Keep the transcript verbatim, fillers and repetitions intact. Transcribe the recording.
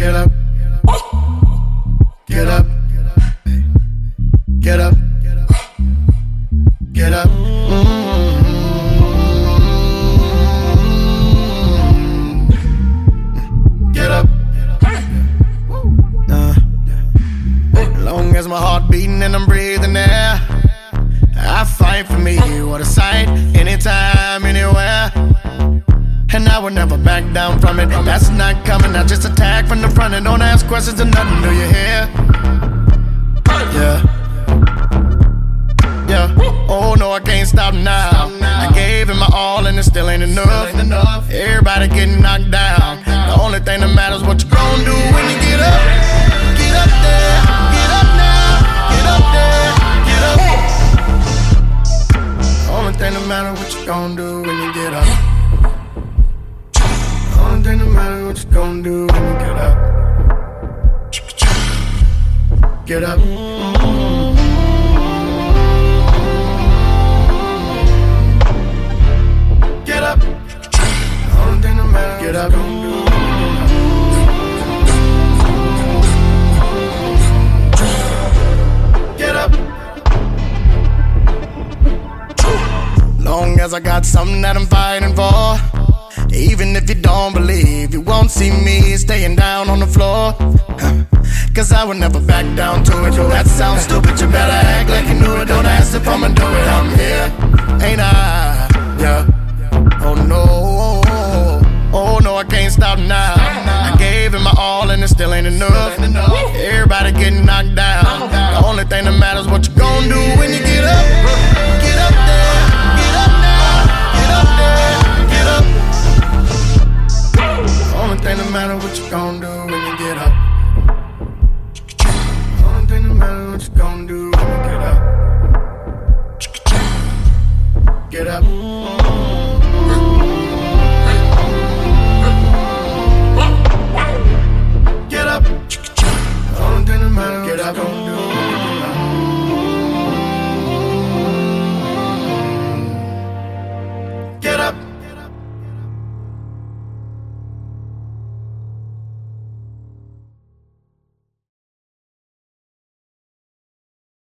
Get up. Get up. Get up. Get up. Mm-hmm. Get up. Uh, long as my heart beating and I'm breathing air, I fight for me. What a sight, anytime, anywhere. And I will never back down from it. That's not coming, I just attack from the front. And don't ask questions or nothing, do you hear? Yeah. Yeah. Oh no, I can't stop now. I gave it my all and it still ain't enough. Everybody getting knocked down. The only thing that matters is what you gon' do when you get up. Get up there, get up now. Get up there, get up. The only thing that matters is what you gon' do when you get up. The only thing that matters is what you gon' do when you get up. Get up. Mm-hmm. Get up. The only thing that matters. Get up. Get up. Long as I got something that I'm fighting for. Even if you don't believe, you won't see me staying down on the floor. Cause I would never back down to it. That sounds stupid, you better act like you knew it. Don't ask if I'ma do it, I'm here, ain't I? Yeah. Oh no, oh no, I can't stop now. I gave it my all and it still ain't enough. Everybody getting knocked down. The only thing that matters is what you gon' do when you get up. Get up there, get up now. Get up there, get up. The only thing that matters is what you gon' do when you get up. The only thing that matters is what you gon' do when you get up. Get up.